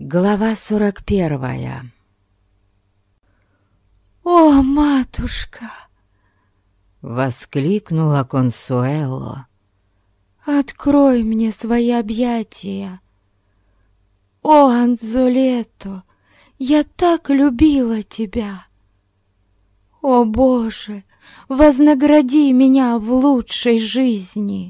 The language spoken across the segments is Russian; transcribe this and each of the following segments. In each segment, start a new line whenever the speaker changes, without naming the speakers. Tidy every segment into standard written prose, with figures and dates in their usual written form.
Глава 41. «О, матушка!» — воскликнула Консуэло. «Открой мне свои объятия! О, Анзолето, я так любила тебя! О, Боже, вознагради меня в лучшей жизни!»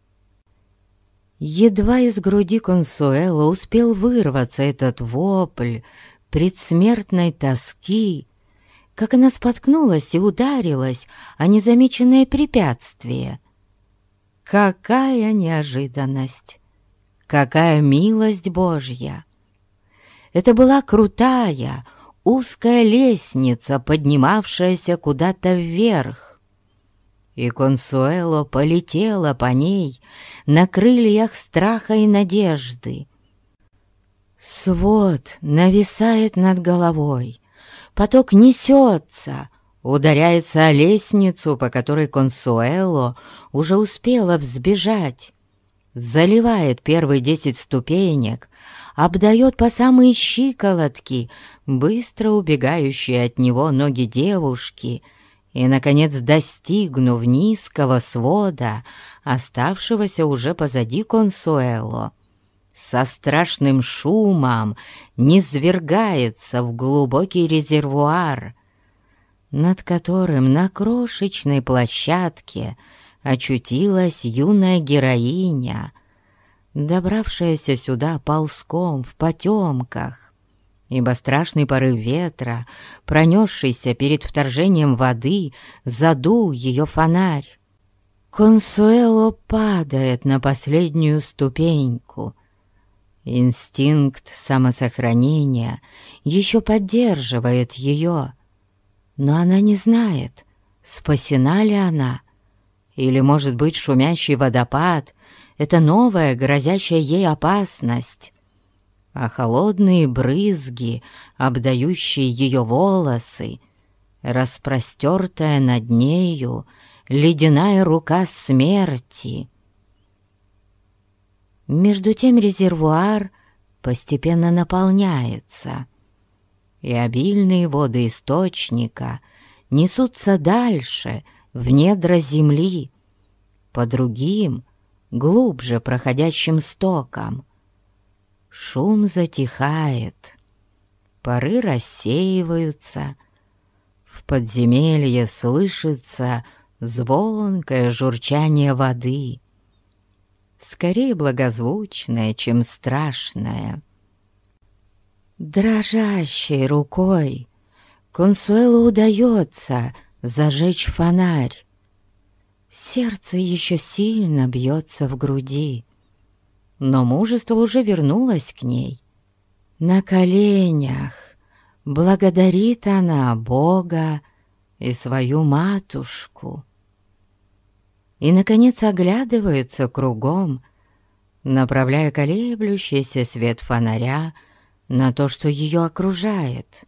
Едва из груди Консуэло успел вырваться этот вопль предсмертной тоски, как она споткнулась и ударилась о незамеченное препятствие. Какая неожиданность! Какая милость Божья! Это была крутая, узкая лестница, поднимавшаяся куда-то вверх. И Консуэло полетела по ней на крыльях страха и надежды. Свод нависает над головой, поток несется, ударяется о лестницу, по которой Консуэло уже успела взбежать, заливает первые 10 ступенек, обдает по самые щиколотки быстро убегающие от него ноги девушки и, наконец, достигнув низкого свода, оставшегося уже позади Консуэло, со страшным шумом низвергается в глубокий резервуар, над которым на крошечной площадке очутилась юная героиня, добравшаяся сюда ползком в потемках, ибо страшный порыв ветра, пронесшийся перед вторжением воды, задул ее фонарь. Консуэло падает на последнюю ступеньку. Инстинкт самосохранения еще поддерживает ее, но она не знает, спасена ли она, или, может быть, шумящий водопад — это новая, грозящая ей опасность, а холодные брызги, обдающие ее волосы, распростертая над нею ледяная рука смерти. Между тем резервуар постепенно наполняется, и обильные воды источника несутся дальше, в недра земли, по другим, глубже проходящим стокам. Шум затихает, пары рассеиваются, в подземелье слышится звонкое журчание воды, скорее благозвучное, чем страшное. Дрожащей рукой Консуэло удается зажечь фонарь. Сердце еще сильно бьется в груди, но мужество уже вернулось к ней. На коленях благодарит она Бога и свою матушку. И, наконец, оглядывается кругом, направляя колеблющийся свет фонаря на то, что ее окружает.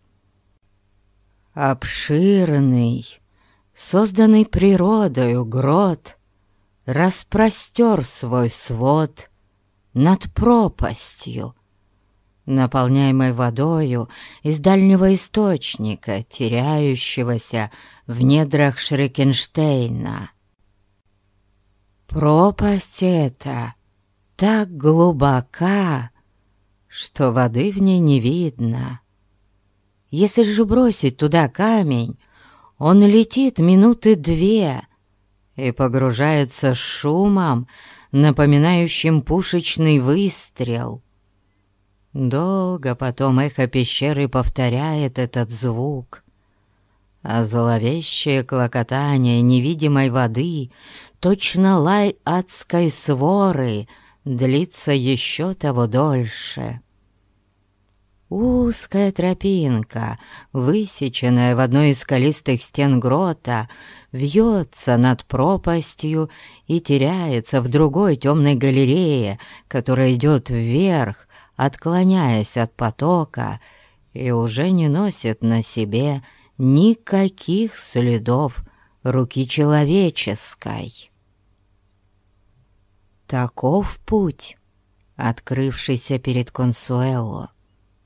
Обширный, созданный природою грот распростер свой свод над пропастью, наполняемой водою из дальнего источника, теряющегося в недрах Шрекенштейна. Пропасть эта так глубока, что воды в ней не видно. Если же бросить туда камень, он летит минуты 2 и погружается с шумом, напоминающим пушечный выстрел. Долго потом эхо пещеры повторяет этот звук, а зловещее клокотание невидимой воды, точно лай адской своры, длится еще того дольше. Узкая тропинка, высеченная в одной из скалистых стен грота, вьется над пропастью и теряется в другой темной галерее, которая идет вверх, отклоняясь от потока, и уже не носит на себе никаких следов руки человеческой. Таков путь, открывшийся перед Консуэло.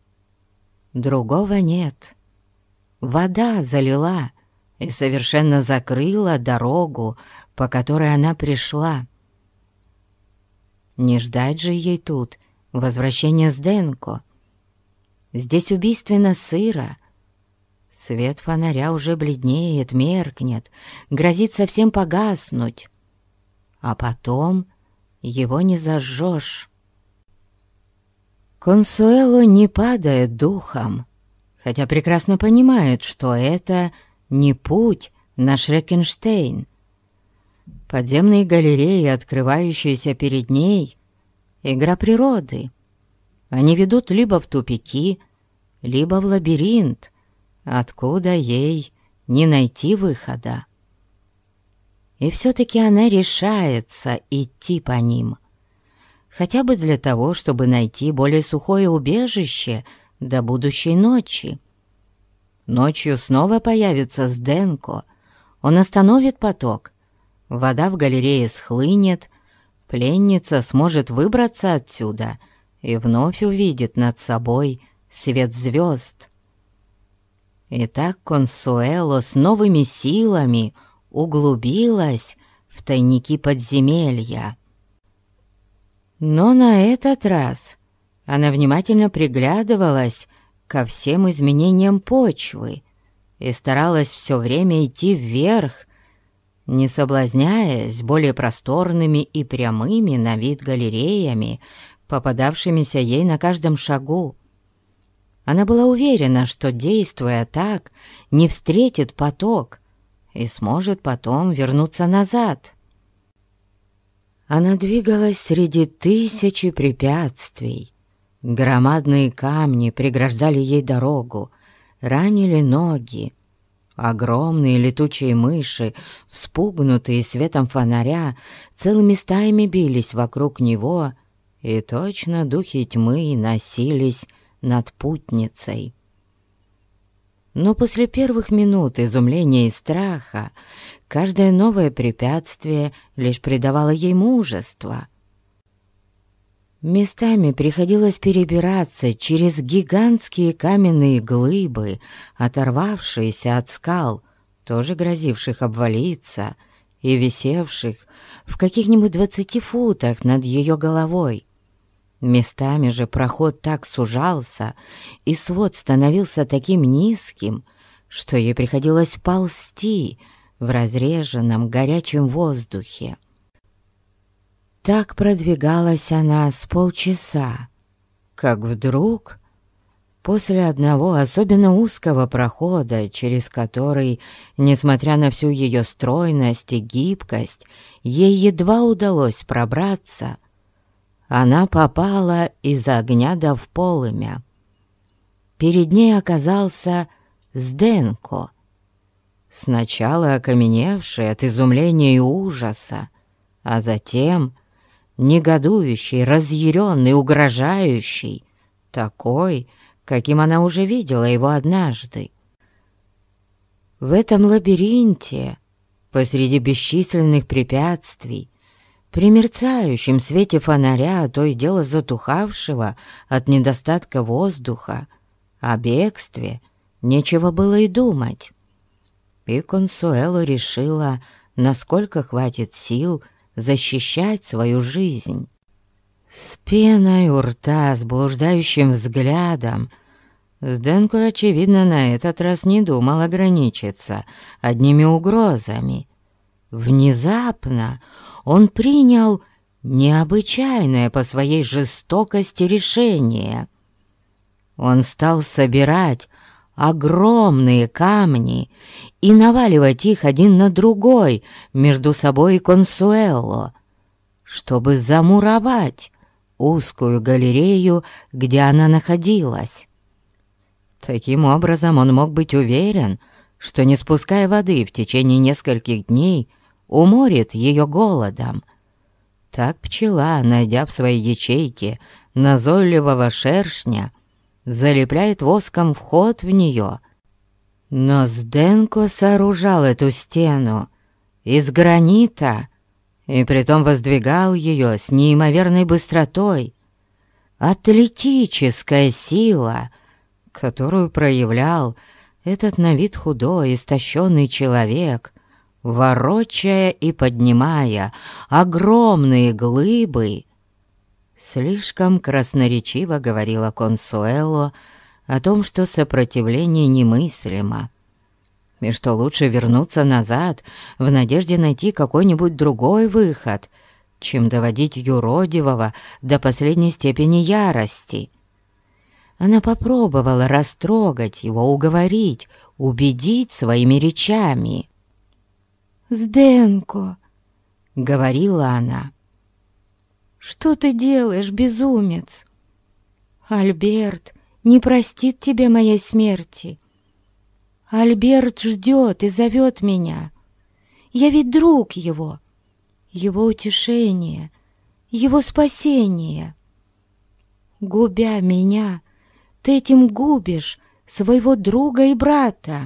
Другого нет. Вода залила и совершенно закрыла дорогу, по которой она пришла. Не ждать же ей тут возвращения Сденко. Здесь убийственно сыро. Свет фонаря уже бледнеет, меркнет, грозит совсем погаснуть. А потом его не зажжешь. Консуэло не падает духом, хотя прекрасно понимает, что это не путь на Шрекенштейн. Подземные галереи, открывающиеся перед ней, игра природы. Они ведут либо в тупики, либо в лабиринт, откуда ей не найти выхода. И все-таки она решается идти по ним, хотя бы для того, чтобы найти более сухое убежище до будущей ночи. Ночью снова появится Сденко, он остановит поток, вода в галерее схлынет, пленница сможет выбраться отсюда и вновь увидит над собой свет звезд. И так Консуэло с новыми силами углубилась в тайники подземелья. Но на этот раз она внимательно приглядывалась ко всем изменениям почвы и старалась все время идти вверх, не соблазняясь более просторными и прямыми на вид галереями, попадавшимися ей на каждом шагу. Она была уверена, что, действуя так, не встретит поток и сможет потом вернуться назад. Она двигалась среди тысячи препятствий. Громадные камни преграждали ей дорогу, ранили ноги. Огромные летучие мыши, вспугнутые светом фонаря, целыми стаями бились вокруг него, и точно духи тьмы носились над путницей. Но после первых минут изумления и страха каждое новое препятствие лишь придавало ей мужества. Местами приходилось перебираться через гигантские каменные глыбы, оторвавшиеся от скал, тоже грозивших обвалиться, и висевших в каких-нибудь 20 футах над ее головой. Местами же проход так сужался, и свод становился таким низким, что ей приходилось ползти в разреженном горячем воздухе. Так продвигалась она с полчаса, как вдруг, после одного особенно узкого прохода, через который, несмотря на всю ее стройность и гибкость, ей едва удалось пробраться, она попала из огня да в полымя. Перед ней оказался Сденко, сначала окаменевший от изумления и ужаса, а затем негодующий, разъяренный, угрожающий, такой, каким она уже видела его однажды. В этом лабиринте, посреди бесчисленных препятствий, при мерцающем свете фонаря, то и дело затухавшего от недостатка воздуха, о бегстве нечего было и думать. И Консуэло решила, насколько хватит сил защищать свою жизнь. С пеной у рта, с блуждающим взглядом, Сденко, очевидно, на этот раз не думал ограничиться одними угрозами. Внезапно он принял необычайное по своей жестокости решение. Он стал собирать огромные камни и наваливать их один на другой между собой и Консуэло, чтобы замуровать узкую галерею, где она находилась. Таким образом он мог быть уверен, что, не спуская воды в течение нескольких дней, уморит ее голодом. Так пчела, найдя в своей ячейке назойливого шершня, залепляет воском вход в нее. Но Сденко сооружал эту стену из гранита и притом воздвигал ее с неимоверной быстротой. Атлетическая сила которую проявлял этот на вид худой, истощенный человек, ворочая и поднимая огромные глыбы, слишком красноречиво говорила Консуэло о том, что сопротивление немыслимо, и что лучше вернуться назад в надежде найти какой-нибудь другой выход, чем доводить юродивого до последней степени ярости. Она попробовала растрогать его, уговорить, убедить своими речами.
«Сденко»,
— говорила она,
— «что ты делаешь, безумец? Альберт не простит тебе моей смерти. Альберт ждет и зовет меня. Я ведь друг его, его утешение, его спасение. Губя меня, ты этим губишь своего друга и брата».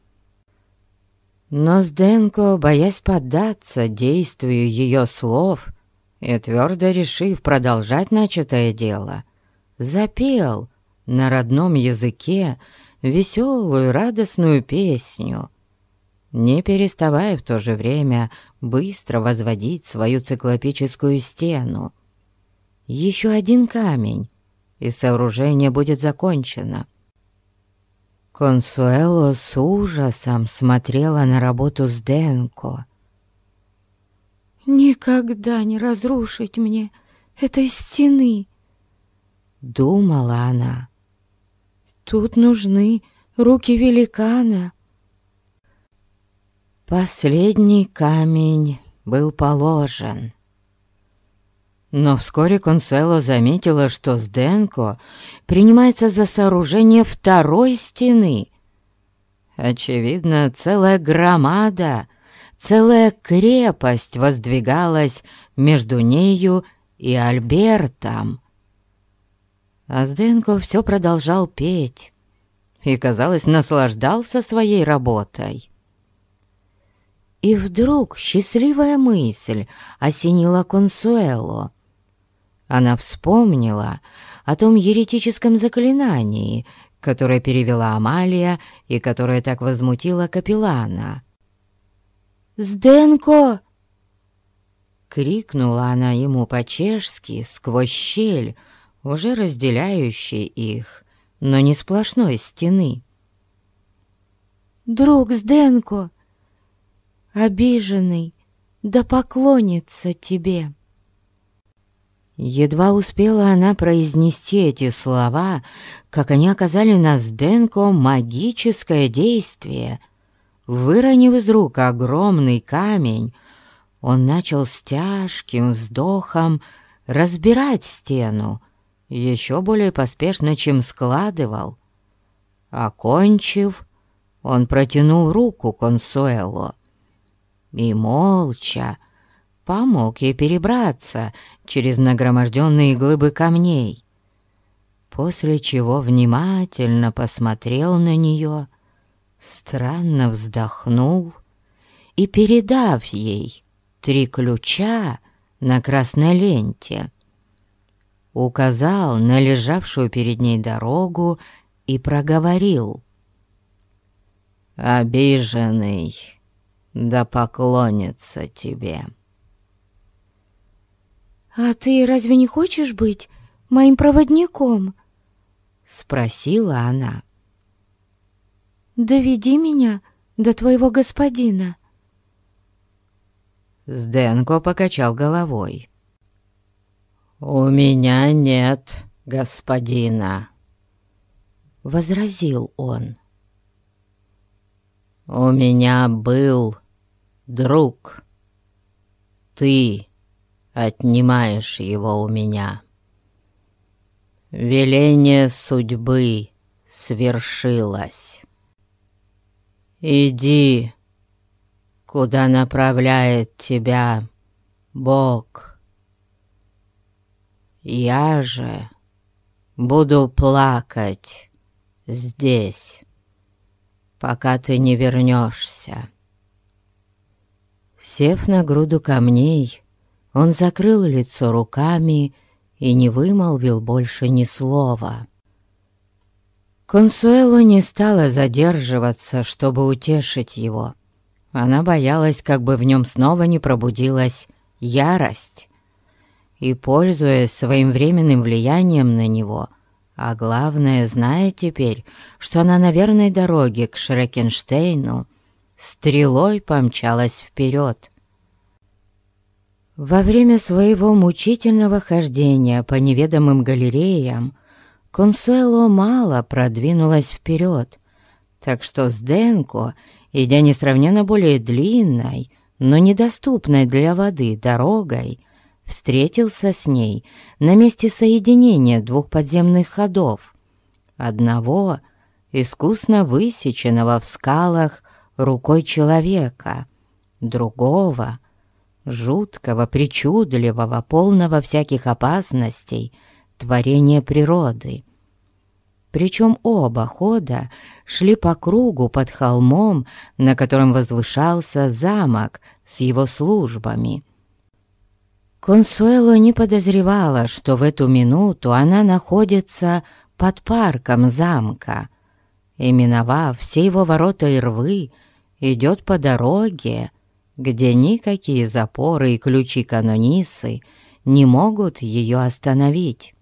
Но Сденко, боясь поддаться действию ее слов и твердо решив продолжать начатое дело, запел на родном языке веселую радостную песню, не переставая в то же время быстро возводить свою циклопическую стену. Еще один камень, и сооружение будет закончено. Консуэло с ужасом смотрела на работу Сденко.
«Никогда не разрушить мне этой стены»,
— думала она.
«Тут нужны руки великана».
Последний камень был положен. Но вскоре Консуэло заметила, что Сденко принимается за сооружение второй стены. Очевидно, целая громада, целая крепость воздвигалась между нею и Альбертом. А Сденко все продолжал петь и, казалось, наслаждался своей работой. И вдруг счастливая мысль осенила Консуэло. Она вспомнила о том еретическом заклинании, которое перевела Амалия и которое так возмутило капеллана.
«Сденко!»
— крикнула она ему по-чешски сквозь щель, уже разделяющей их, но не сплошной стены.
«Друг Сденко, обиженный, да поклонится тебе».
Едва успела она произнести эти слова, как они оказали на Сденко магическое действие. Выронив из рук огромный камень, он начал с тяжким вздохом разбирать стену, еще более поспешно, чем складывал. Окончив, он протянул руку Консуэло и молча помог ей перебраться через нагроможденные глыбы камней, после чего внимательно посмотрел на нее, странно вздохнул и, передав ей 3 ключа на красной ленте, указал на лежавшую перед ней дорогу и проговорил: «Обиженный, да поклонится тебе».
«А ты разве не хочешь быть моим проводником?»
— спросила она.
«Доведи меня до твоего господина».
Сденко покачал головой. «У меня нет господина», — возразил он. «У меня был друг. Ты отнимаешь его у меня. Веление судьбы свершилось. Иди, куда направляет тебя Бог. Я же буду плакать здесь, пока ты не вернешься». Сев на груду камней, он закрыл лицо руками и не вымолвил больше ни слова. Консуэло не стала задерживаться, чтобы утешить его. Она боялась, как бы в нем снова не пробудилась ярость. И, пользуясь своим временным влиянием на него, а главное, зная теперь, что она на верной дороге к Шрекенштейну, стрелой помчалась вперед. Во время своего мучительного хождения по неведомым галереям Консуэло мало продвинулась вперед, так что Сденко, идя несравненно более длинной, но недоступной для воды дорогой, встретился с ней на месте соединения двух подземных ходов. Одного, искусно высеченного в скалах рукой человека, другого, жуткого, причудливого, полного всяких опасностей, творения природы. Причем оба хода шли по кругу под холмом, на котором возвышался замок с его службами. Консуэло не подозревала, что в эту минуту она находится под парком замка, и, миновав все его ворота и рвы, идет по дороге, где никакие запоры и ключи канонисы не могут ее остановить.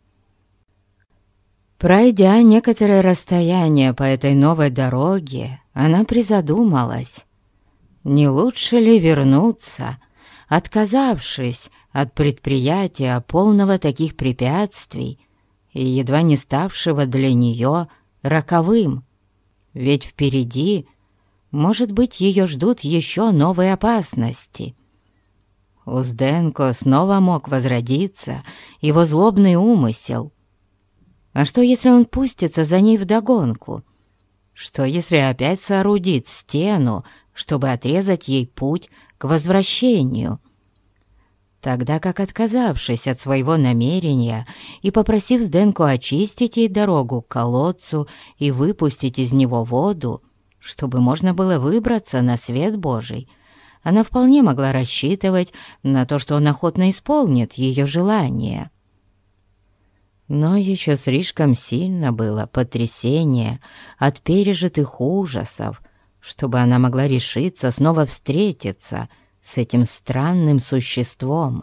Пройдя некоторое расстояние по этой новой дороге, она призадумалась, не лучше ли вернуться, отказавшись от предприятия, полного таких препятствий и едва не ставшего для нее роковым. Ведь впереди, может быть, ее ждут еще новые опасности. У Сденко снова мог возродиться его злобный умысел. А что, если он пустится за ней вдогонку? Что, если опять соорудит стену, чтобы отрезать ей путь к возвращению? Тогда как, отказавшись от своего намерения и попросив Сденко очистить ей дорогу к колодцу и выпустить из него воду, чтобы можно было выбраться на свет Божий, она вполне могла рассчитывать на то, что он охотно исполнит ее желание. Но еще слишком сильно было потрясение от пережитых ужасов, чтобы она могла решиться снова встретиться с этим странным существом.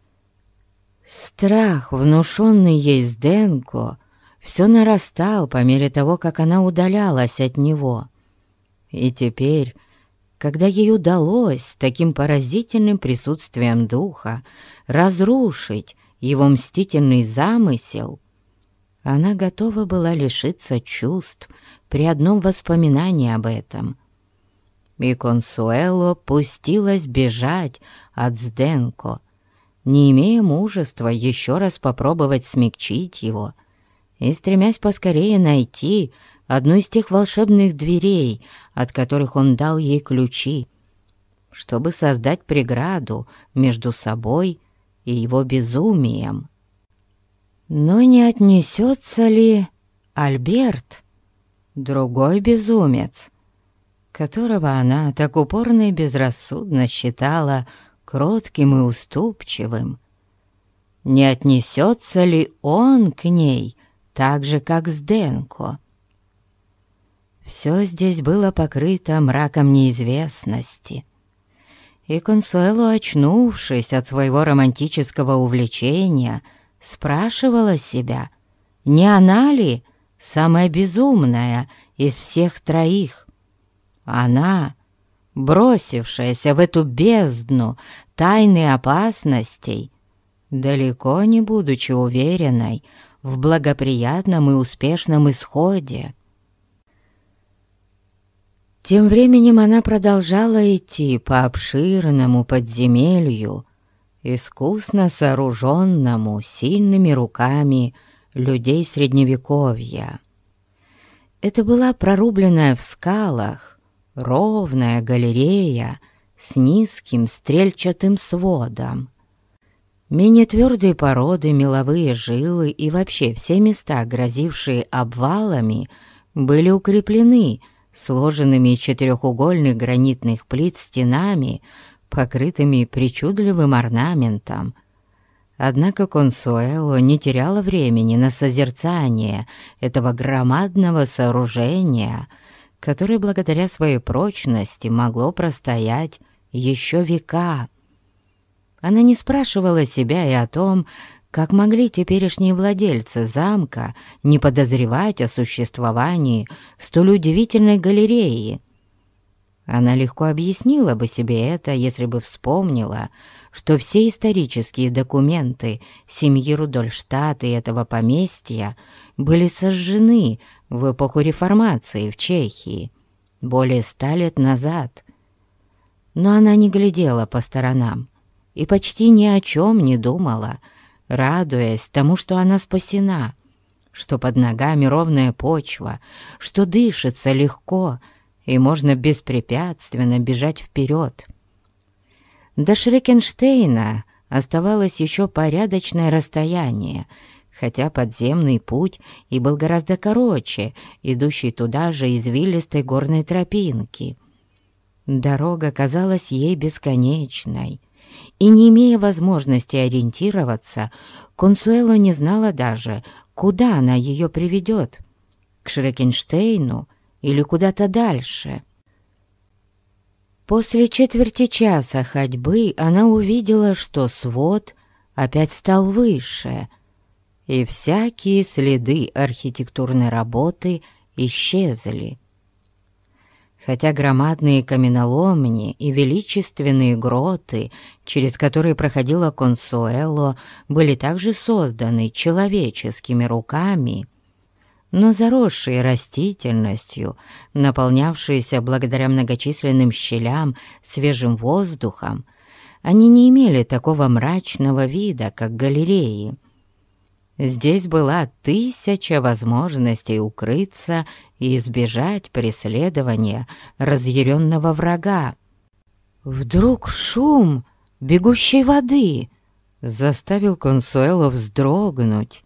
Страх, внушенный ей Сденко, все нарастал по мере того, как она удалялась от него. И теперь, когда ей удалось таким поразительным присутствием духа разрушить его мстительный замысел, она готова была лишиться чувств при одном воспоминании об этом. И Консуэло пустилась бежать от Сденко, не имея мужества еще раз попробовать смягчить его и стремясь поскорее найти одну из тех волшебных дверей, от которых он дал ей ключи, чтобы создать преграду между собой и его безумием. Но не отнесется ли Альберт, другой безумец, которого она так упорно и безрассудно считала кротким и уступчивым, не отнесется ли он к ней так же, как Сденко? Все здесь было покрыто мраком неизвестности, и Консуэло, очнувшись от своего романтического увлечения, спрашивала себя, не она ли самая безумная из всех троих? Она, бросившаяся в эту бездну тайны опасностей, далеко не будучи уверенной в благоприятном и успешном исходе. Тем временем она продолжала идти по обширному подземелью, искусно сооруженному сильными руками людей Средневековья. Это была прорубленная в скалах ровная галерея с низким стрельчатым сводом. Менее твердые породы, меловые жилы и вообще все места, грозившие обвалами, были укреплены сложенными из четырехугольных гранитных плит стенами, покрытыми причудливым орнаментом, Однако Консуэло не теряла времени на созерцание этого громадного сооружения, которое благодаря своей прочности могло простоять еще века. Она не спрашивала себя и о том, как могли теперешние владельцы замка не подозревать о существовании столь удивительной галереи. Она легко объяснила бы себе это, если бы вспомнила, что все исторические документы семьи Рудольштадт и этого поместья были сожжены в эпоху Реформации в Чехии более 100 лет назад. Но она не глядела по сторонам и почти ни о чем не думала, радуясь тому, что она спасена, что под ногами ровная почва, что дышится легко и можно беспрепятственно бежать вперед. До Шрекенштейна оставалось еще порядочное расстояние, хотя подземный путь и был гораздо короче, идущий туда же извилистой горной тропинки. Дорога казалась ей бесконечной, и, не имея возможности ориентироваться, Консуэло не знала даже, куда она ее приведет — к Шрекенштейну или куда-то дальше. После четверти часа ходьбы она увидела, что свод опять стал выше, и всякие следы архитектурной работы исчезли. Хотя громадные каменоломни и величественные гроты, через которые проходила Консуэло, были также созданы человеческими руками, но заросшие растительностью, наполнявшиеся благодаря многочисленным щелям свежим воздухом, они не имели такого мрачного вида, как галереи. Здесь была 1000 возможностей укрыться и избежать преследования разъяренного врага. Вдруг шум бегущей воды заставил Консуэло вздрогнуть.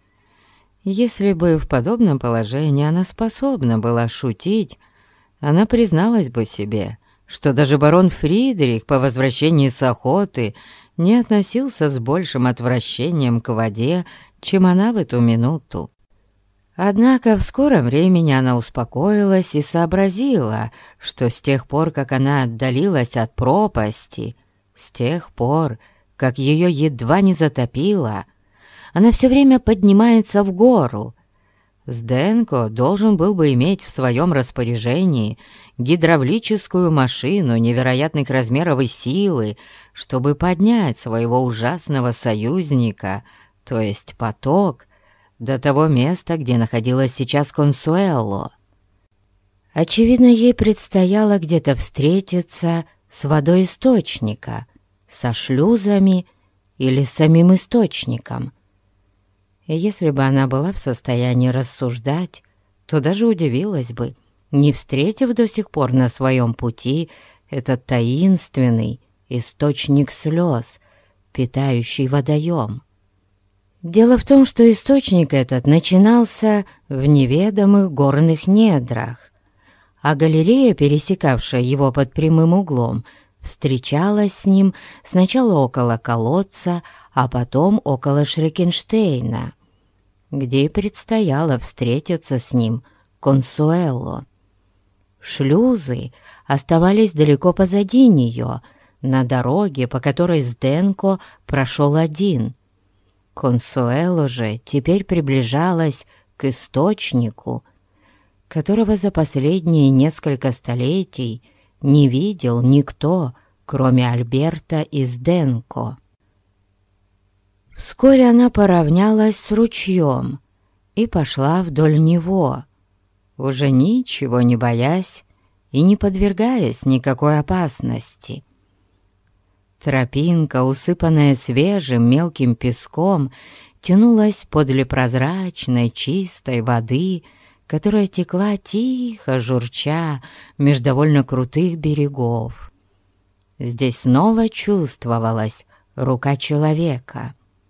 Если бы в подобном положении она способна была шутить, она призналась бы себе, что даже барон Фридрих по возвращении с охоты не относился с большим отвращением к воде, чем она в эту минуту. Однако в скором времени она успокоилась и сообразила, что с тех пор, как она отдалилась от пропасти, с тех пор, как ее едва не затопило, она все время поднимается в гору. Сденко должен был бы иметь в своем распоряжении гидравлическую машину невероятных размеров и силы, чтобы поднять своего ужасного союзника, то есть поток, до того места, где находилась сейчас Консуэло. Очевидно, ей предстояло где-то встретиться с водой источника, со шлюзами или с самим источником. И если бы она была в состоянии рассуждать, то даже удивилась бы, не встретив до сих пор на своем пути этот таинственный источник слез, питающий водоем. Дело в том, что источник этот начинался в неведомых горных недрах, а галерея, пересекавшая его под прямым углом, встречалась с ним сначала около колодца, а потом около Шрекенштейна, где и предстояло встретиться с ним Консуэло. Шлюзы оставались далеко позади нее, на дороге, по которой Сденко прошел один. Консуэло же теперь приближалась к источнику, которого за последние несколько столетий не видел никто, кроме Альберта и Сденко. Вскоре она поравнялась с ручьем и пошла вдоль него, уже ничего не боясь и не подвергаясь никакой опасности. Тропинка, усыпанная свежим мелким песком, тянулась подле прозрачной чистой воды, которая текла тихо, журча, меж довольно крутых берегов. Здесь снова чувствовалась рука человека.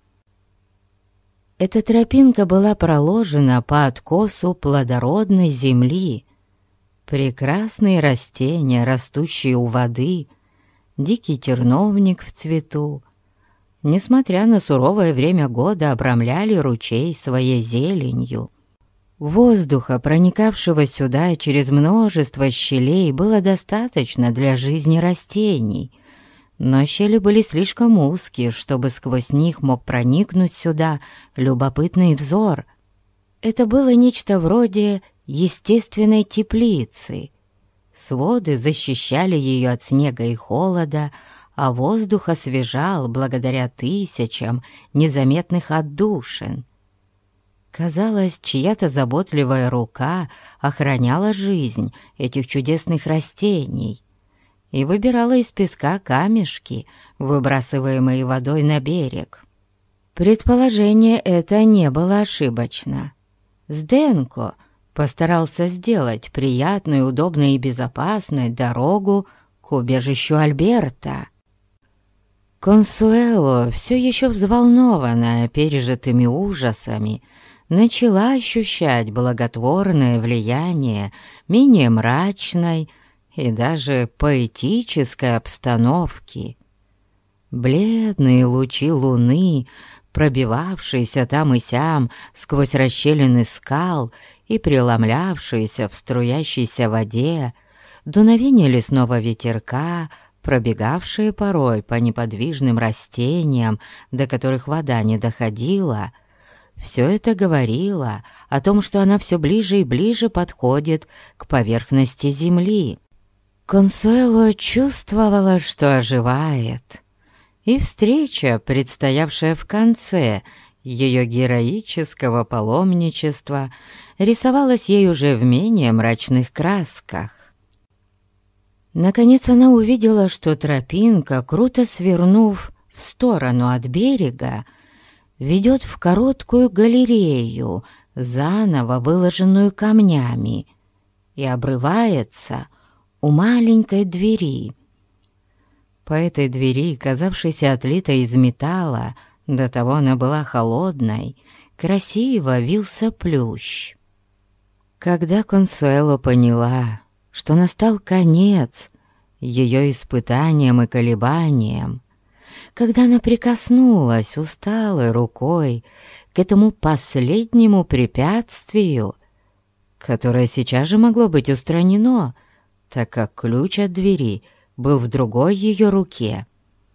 Эта тропинка была проложена по откосу плодородной земли. Прекрасные растения, растущие у воды, дикий терновник в цвету, несмотря на суровое время года, обрамляли ручей своей зеленью. Воздуха, проникавшего сюда через множество щелей, было достаточно для жизни растений, но щели были слишком узкие, чтобы сквозь них мог проникнуть сюда любопытный взор. Это было нечто вроде естественной теплицы. Своды защищали ее от снега и холода, а воздух освежал благодаря тысячам незаметных отдушин. Казалось, чья-то заботливая рука охраняла жизнь этих чудесных растений и выбирала из песка камешки, выбрасываемые водой на берег. Предположение это не было ошибочно. Сденко постарался сделать приятной, удобной и безопасной дорогу к убежищу Альберта. Консуэло, все еще взволнованная пережитыми ужасами, начала ощущать благотворное влияние менее мрачной и даже поэтической обстановки. Бледные лучи луны, пробивавшиеся там и сям сквозь расщелины скал и преломлявшиеся в струящейся воде, дуновение лесного ветерка, пробегавшие порой по неподвижным растениям, до которых вода не доходила, все это говорило о том, что она все ближе и ближе подходит к поверхности земли. Консуэло чувствовала, что оживает, и встреча, предстоявшая в конце ее героического паломничества, рисовалась ей уже в менее мрачных красках. Наконец она увидела, что тропинка, круто свернув в сторону от берега, ведет в короткую галерею, заново выложенную камнями, и обрывается у маленькой двери. По этой двери, казавшейся отлитой из металла, до того она была холодной, красиво вился плющ. Когда Консуэло поняла, что настал конец ее испытаниям и колебаниям, когда она прикоснулась усталой рукой к этому последнему препятствию, которое сейчас же могло быть устранено, так как ключ от двери был в другой ее руке,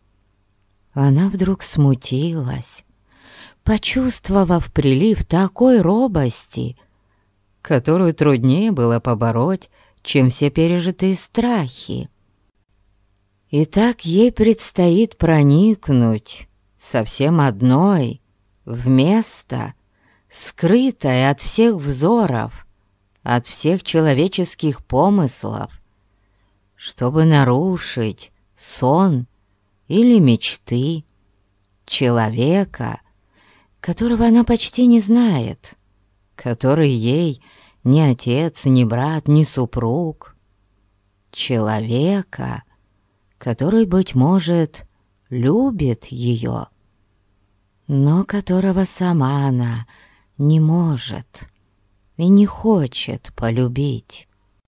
она вдруг смутилась, почувствовав прилив такой робости, которую труднее было побороть, чем все пережитые страхи. И так ей предстоит проникнуть совсем одной в место, скрытое от всех взоров, от всех человеческих помыслов, чтобы нарушить сон или мечты человека, которого она почти не знает, который ей ни отец, ни брат, ни супруг, человека, который, быть может, любит ее, но которого сама она не может и не хочет полюбить.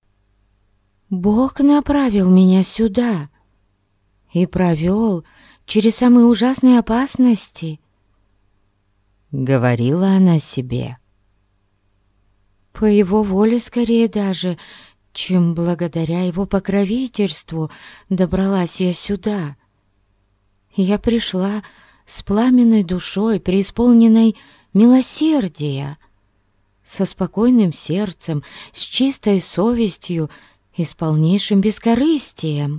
Бог направил меня сюда и провел через самые ужасные опасности, говорила она себе. По его воле скорее даже, чем благодаря его покровительству добралась я сюда. Я пришла с пламенной душой, преисполненной милосердия, со спокойным сердцем, с чистой совестью и с полнейшим бескорыстием.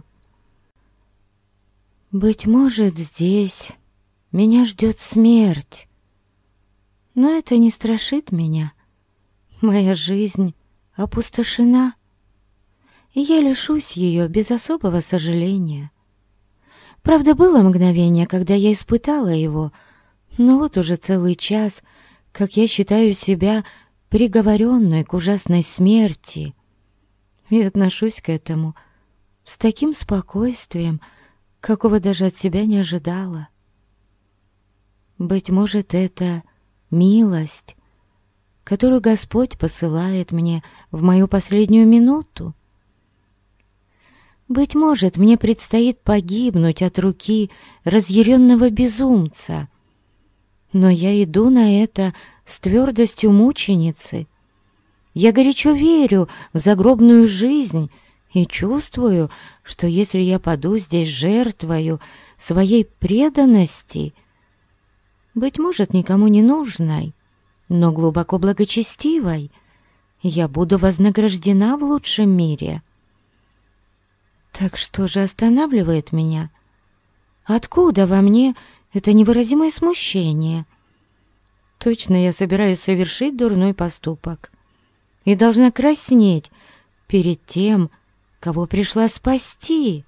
Быть может, здесь меня ждет смерть, но это не страшит меня. Моя жизнь опустошена, и я лишусь ее без особого сожаления. Правда, было мгновение, когда я испытала его, но вот уже целый час, как я считаю себя приговоренной к ужасной смерти, и отношусь к этому с таким спокойствием, какого даже от себя не ожидала. Быть может, это милость, которую Господь посылает мне в мою последнюю минуту.
Быть может, мне предстоит погибнуть от руки разъяренного безумца. Но я иду на это с твердостью мученицы. Я горячо верю в загробную жизнь и чувствую, что если я паду здесь жертвою своей преданности, быть может, никому не нужной, но глубоко благочестивой, я буду вознаграждена в лучшем мире. Так что же останавливает меня? Откуда во мне это невыразимое смущение? Точно я собираюсь совершить дурной поступок и должна краснеть перед тем, кого пришла спасти.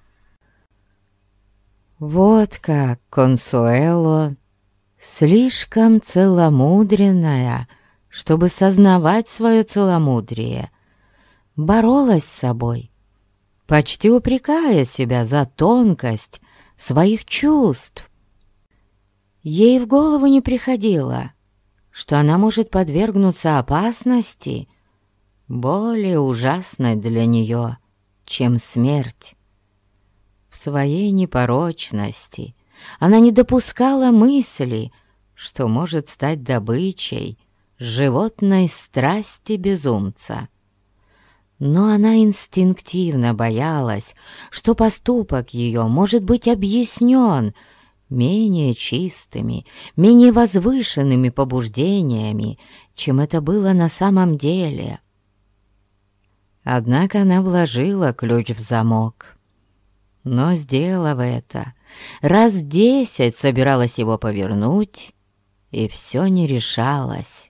Вот как Консуэло, слишком целомудренная, чтобы сознавать свое целомудрие, боролась с собой, почти упрекая себя за тонкость своих чувств. Ей в голову не приходило, что она может подвергнуться опасности, более ужасной для нее, чем смерть. В своей непорочности она не допускала мысли, что может стать добычей животной страсти безумца. Но она инстинктивно боялась, что поступок ее может быть объяснен менее чистыми, менее возвышенными побуждениями, чем это было на самом деле. Однако она вложила ключ в замок, но, сделав это, раз 10 собиралась его повернуть, и все не решалась.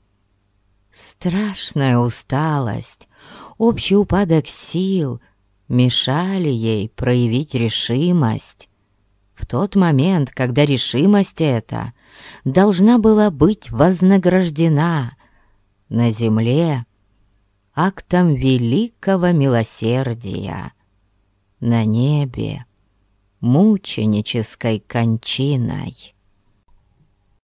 Страшная усталость, общий упадок сил мешали ей проявить решимость в тот момент, когда решимость эта должна была быть вознаграждена на земле актом великого милосердия, на небе мученической кончиной.